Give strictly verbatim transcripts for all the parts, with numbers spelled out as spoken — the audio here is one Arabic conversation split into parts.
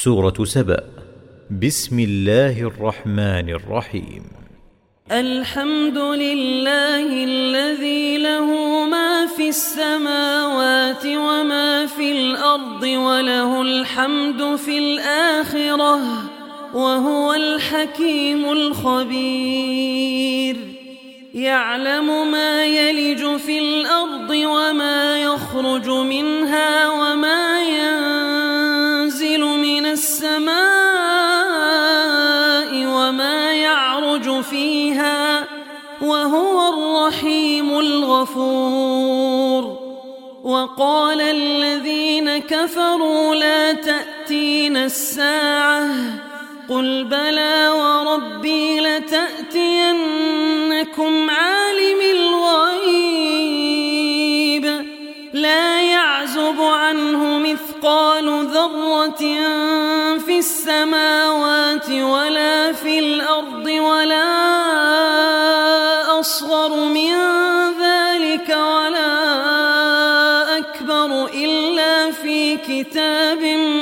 سورة سبأ. بسم الله الرحمن الرحيم. الحمد لله الذي له ما في السماوات وما في الأرض وله الحمد في الآخرة وهو الحكيم الخبير. يعلم ما يلج في الأرض وما يخرج منها وما ينزل من السماء وما يعرج فيها وهو الرحيم الغفور. وقال الذين كفروا لا تأتينا الساعة قل بلى وربي لتأتينكم عالم الغيب لا يعزب عنه مثقال ذرة في السماوات ولا في الأرض ولا أصغر من ذلك ولا أكبر إلا في كتاب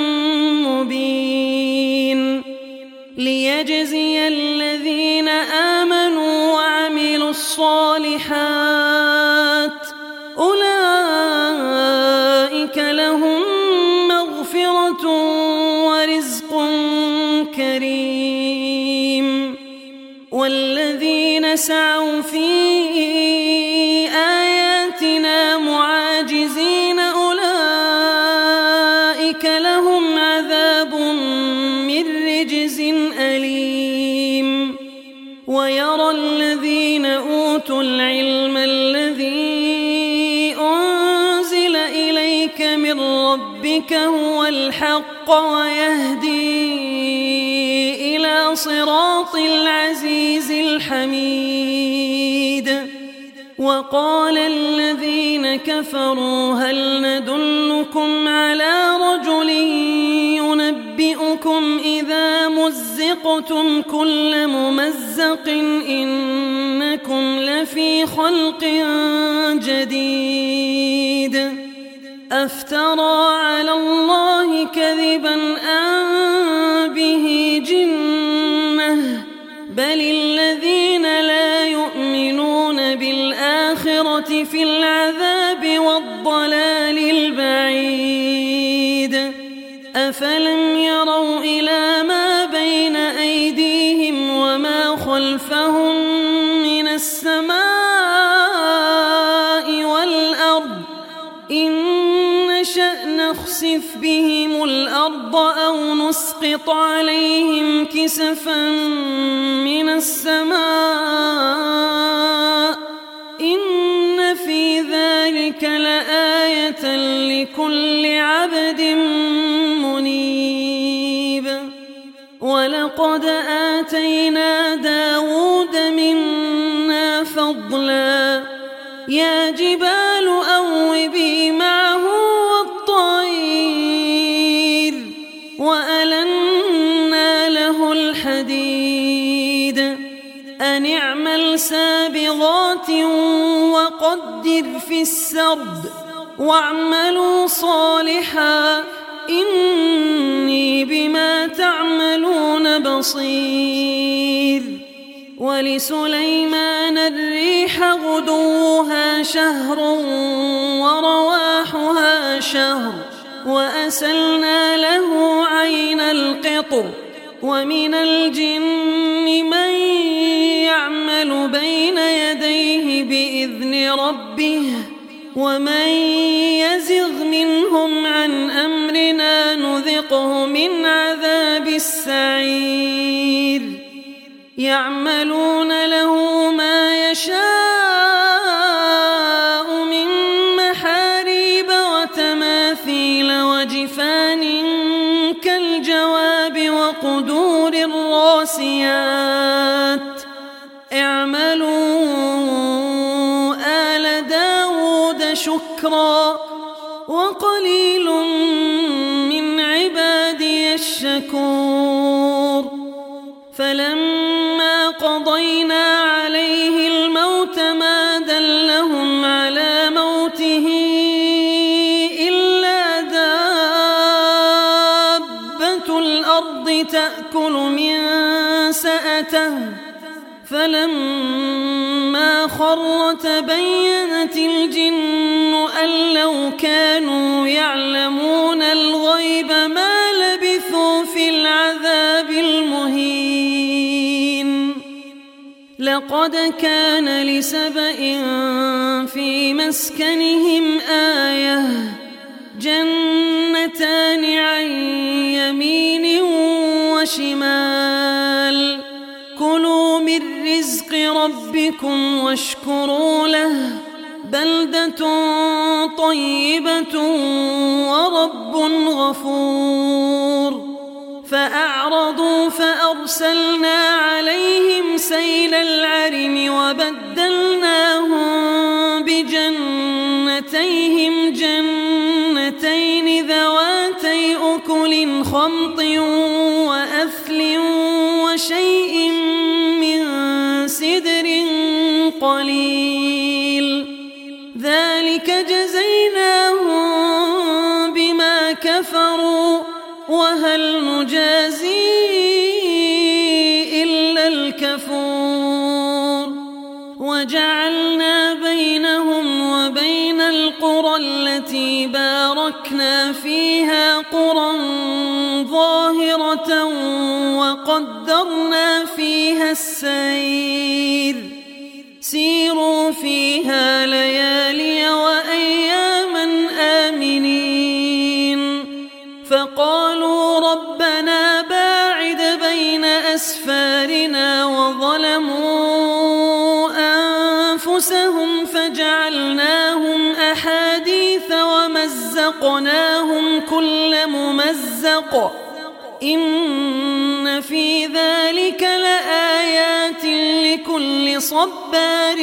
مبين. ليجزي الذين آمنوا وعملوا الصالحات أولئك لهم مغفرة ورزق كريم. والذين سعوا في آياتنا معاجزين أولئك لهم عذاب من رجز أليم. ويرى الذين أوتوا العلم الذي أنزل إليك من ربك هو الحق ويهدي إلى صراط العزيز الحميد. وقال الذين كفروا هل ندلكم على رجل ينبئكم إذا مزقتم كل ممزق إنكم لفي خلق جديد. أفترى على الله كذبا أم به جنة بل الذين لا يؤمنون بالآخرة في العذاب والضلال البعيد. أفلم يروا إلى ما بين أيديهم وما خلفهم من السماء والأرض إن نشأ نخسف بهم الأرض أو نسقط عليهم كسفا من السماء إن في ذلك لآية لكل عبد منيب. ولقد آتينا داود منا فضلا يا جبال أوبي معه والطير وألنا له الحديد أن اعمل سابغات وقدر في السرد واعملوا صالحا إني بما تعملون بصير. ولسليمان الريح غدوها شهر ورواحها شهر وأسلنا له عين القطر. ومن الجن من يعمل بين يديه بإذن ربه ومن يزغ منهم عن أمرنا نذقه من عذاب السعير. يعملون له ما يشاء من محاريب وتماثيل وجفان كالجواب وقدور الراسيات اعملوا آل داود شكرا وقليل من عبادي الشكور. فلما قضينا عليه الموت ما دلهم على موته إلا دابة الأرض تأكل من سأته فلما خر تبينت الجن أن لو كانوا يعلمون الغيب ما لبثوا في العذاب المهين. لقد كان لسبإ في مسكنهم آية جنتان عن يمين وشمال كلوا من رزق ربكم واشكروا له بلدة طيبة ورب غفور. فأعرضوا فأرسلنا عليهم سيل العرم وبدلناهم بجنتيهم جنتين ذواتي أكل خمط وأثل وشيء من سدر قليل ذلك جزيناهم بما كفروا وهل نجازي إلا الكفور. وجعلنا بينهم وبين القرى التي باركنا فيها قرى ظاهرة وقدرنا فيها السير سيروا فيها ليالي وأياما آمنين. فقالوا ربنا باعد بين أسفارنا وظلموا أنفسهم فجعلناهم أحاديث ومزقناهم كل ممزق إن في ذلك لآيات لكل صبار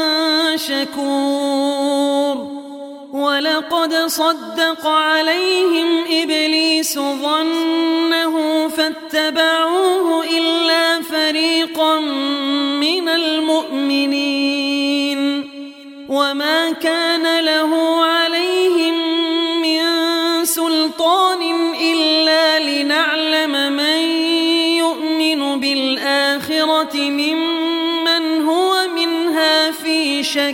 شكور. ولقد صدق عليهم إبليس ظنه فاتبعوه إلا فريقا من المؤمنين وما كان له عليهم من سلطان إلا لنعلم من يؤمن بالآخرة ممن هو منها في شك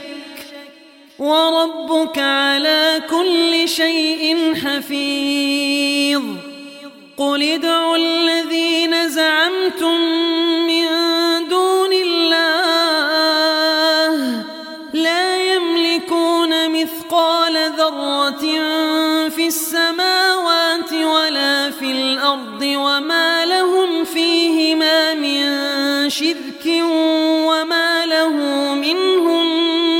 وربك على كل شيء حفيظ. قل ادعوا الذين زعمتم من دون الله لا يملكون مثقال ذرة في السماوات ولا في الأرض وما لهم فيهما من شرك وما له منهم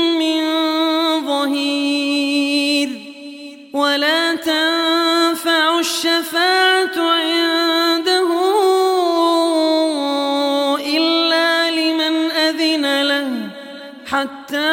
ولا تنفع الشفاعة عنده إلا لمن أذن له حتى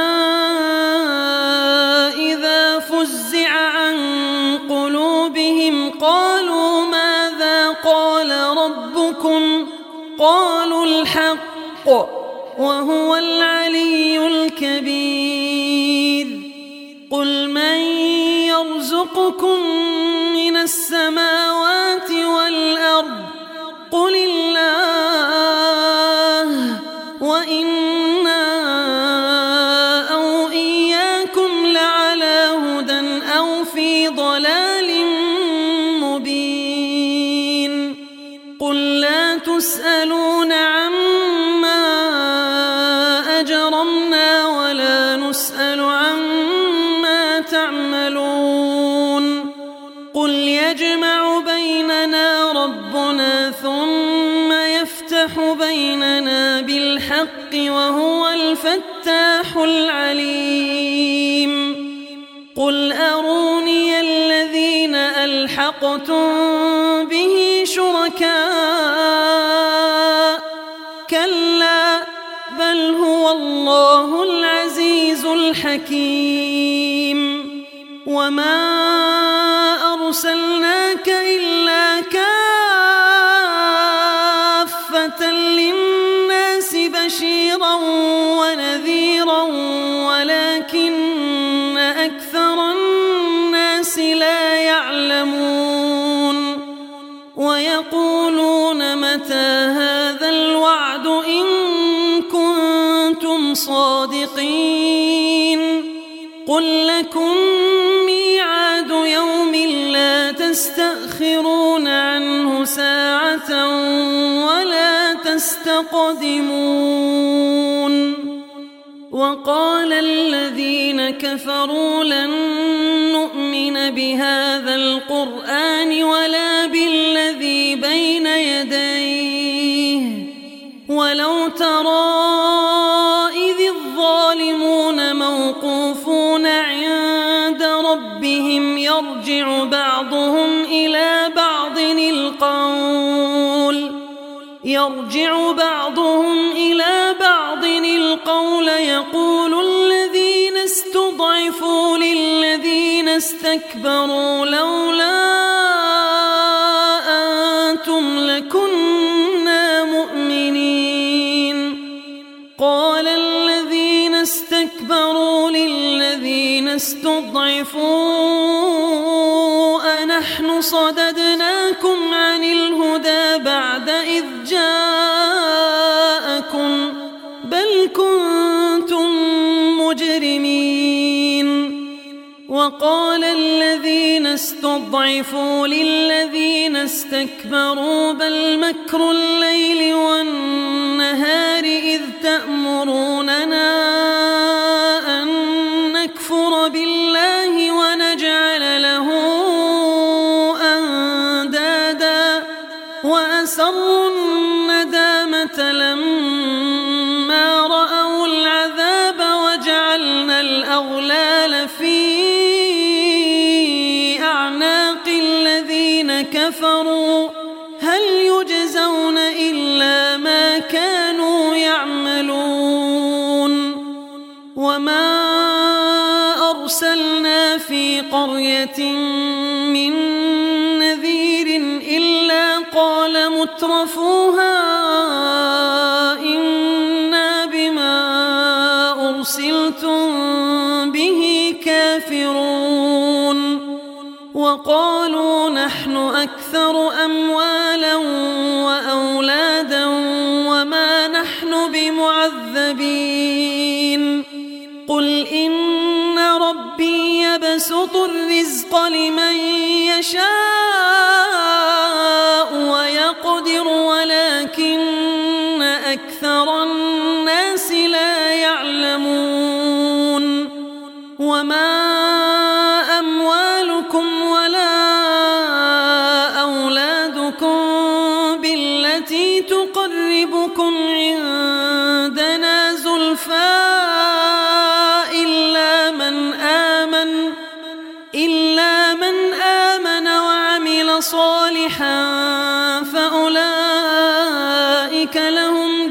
إذا فزع عن قلوبهم قالوا ماذا قال ربكم قالوا الحق وهو العلي الكبير. قل من يرزقكم من السماوات والأرض قل الله وإنا أو إياكم لعلى هدى أو في ضلال مبين. قل لا تسألون عما أجرمنا ولا نسأل عما تعملون. قل يجمع بيننا ربنا ثم يفتح بيننا بالحق وهو الفتاح العليم. قل أروني الذين ألحقتم به شركاء كلا بل هو الله العزيز الحكيم. وما أرسلناك إلا كافة للناس بشيرا ونذيرا ولكن أكثر الناس لا يعلمون. ويقول ويقولون متى هذا الوعد إن كنتم صادقين قل لكم ميعاد يوم لا تستأخرون عنه ساعة ولا تستقدمون وقال الذين كفروا لن نؤمن بهذا القرآن ولا بالذي بين يديه ولو ترى إذ الظالمون موقوفون عند ربهم يرجع بعضهم إلى بعض القول يرجع بعضهم إلى بعض القول يقول الذين استضعفوا للذين استكبروا لولا أنتم لكنا مؤمنين قال الذين استكبروا للذين استضعفوا أنحن صددناكم عن الهدى بعد إذ جاءكم بل كنتم مجرمين وقال الذين استضعفوا للذين استكبروا بل مكر الليل والنهار إذ تأمروننا أن نكفر بالله ونجعل له أندادا وأسروا الندامة لما رأوا العذاب وجعلنا الأغلال في أعناق الذين كفروا هل يجزون إلا ما كانوا يعملون وما أرسلنا في قرية من نذير إلا قال مترفوها إنا بما أرسلتم به كافرون وقالوا نحن أكثر أموالا وأولادا وما نحن بمعذبين قل إن ربي يبسط الرزق لمن يشاء ويقدر ولكن أكثر الناس لا يعلمون وما أموالكم ولا أولادكم بالتي تقربكم عندنا زلفى إلا من آمن إلا من آمن وعمل صالحا فأولئك لهم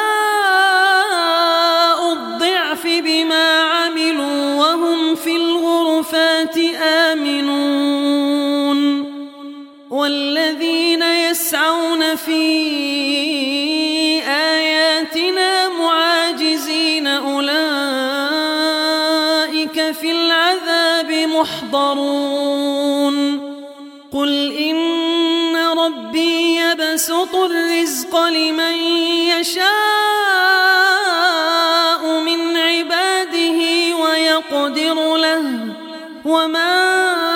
جزاء الضعف بما عملوا وهم في الغرفات آمنون والذين يسعون في آياتنا معاجزين أولئك في العذاب محضرون قل إن ربي يبسط الرزق لمن يشاء من عباده ويقدر له وما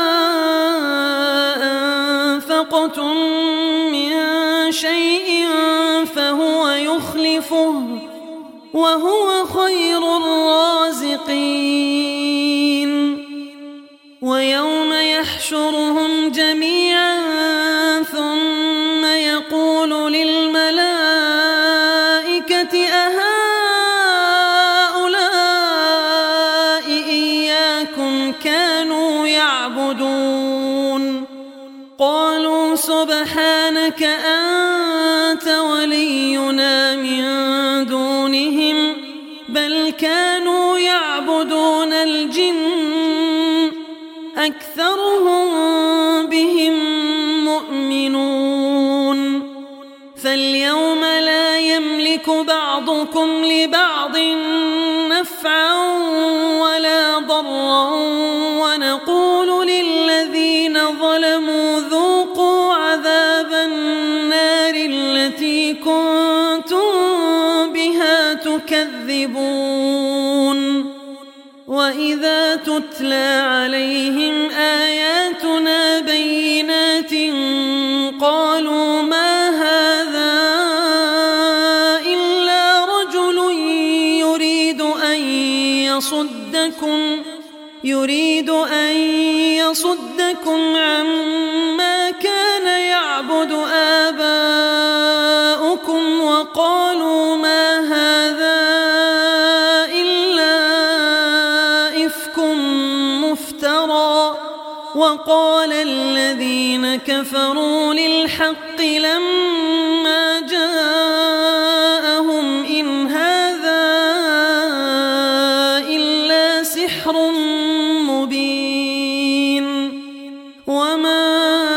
أنفقتم من شيء فهو يخلفه وهو خير الرازقين ويوم يحشرهم جميعا ثم يقول للملائكة أهؤلاء إياكم كانوا يعبدون قالوا سبحانك أنت ولينا من دونهم بل كانوا يعبدون الجن أكثرهم بهم مؤمنون فاليوم لا يملك بعضكم لبعض نفعا ولا ضرا ونقول للذين ظلموا ذوقوا عذاب النار التي كنتم بها تكذبون وإذا تتلى عليهم آياتنا بينات قالوا ما هذا إلا رجل يريد أن يصدكم يريد أن يصدكم عما كان يعبد آباؤكم وقالوا ما هذا إلا إفك مفترى وقال الذين كفروا للحق لما جاءهم إن هذا إلا سحر مبين وما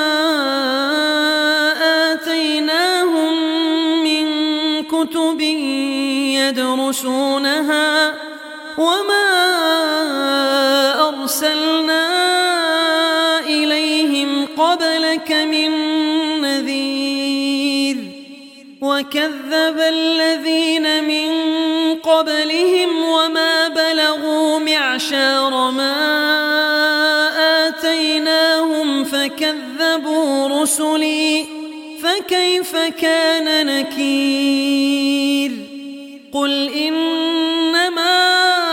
آتيناهم من كتب يدرسونها وما أرسلنا إليهم قبلك من نذير وكذب الذين من قبلهم وما بلغوا معشار ما آتيناهم فكذبوا رسلي فكيف كان نكير قل إنما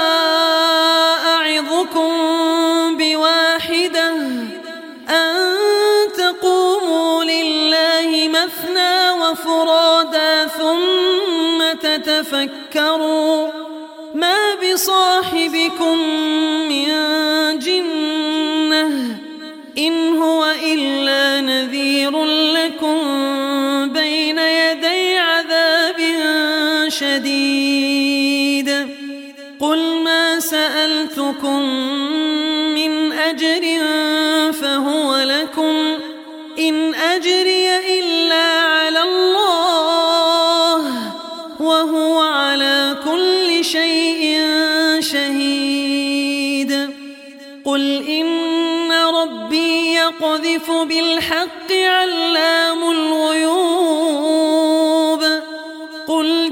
أعظكم بواحدة أن تقوموا لله مثنى وفرادا ثم تتفكروا ما بصاحبكم من جنة إن هو إلا نذير لكم بين يدي عذاب شديد قل ما سألتكم من أجر فهو لكم إن أجري إلا على الله وهو على كل شيء شهيد قل إن ربي يقذف بالحق علام الغيوب قل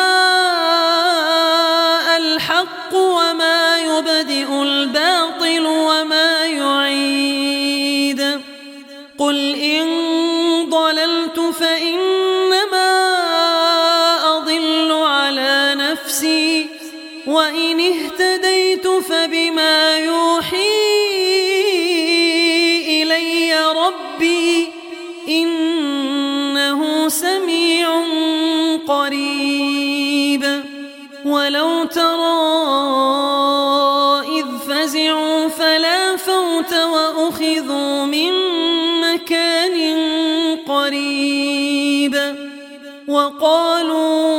جاء الحق وما يبدئ الباطل وما يعيد قل إن ضللت فإنما أضل على نفسي وإن اهتديت فبما يوحي إلي ربي إنه سميع قريب ولو ترى إذ فزعوا فلا فوت وأخذوا من مكان قريب وقالوا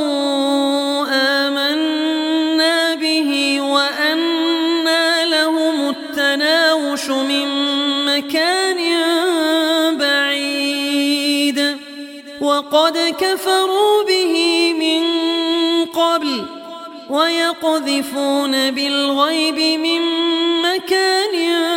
آمنا به وأنى لهم التناوش من مكان بعيد وقد كفروا به من قبل ويقذفون بالغيب من مكان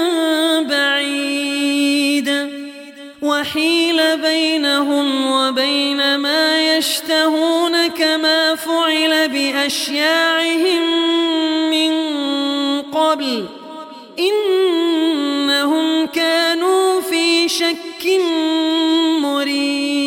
بعيد وحيل بينهم وبين ما يشتهون كما فعل بأشياعهم من قبل إنهم كانوا في شك مريب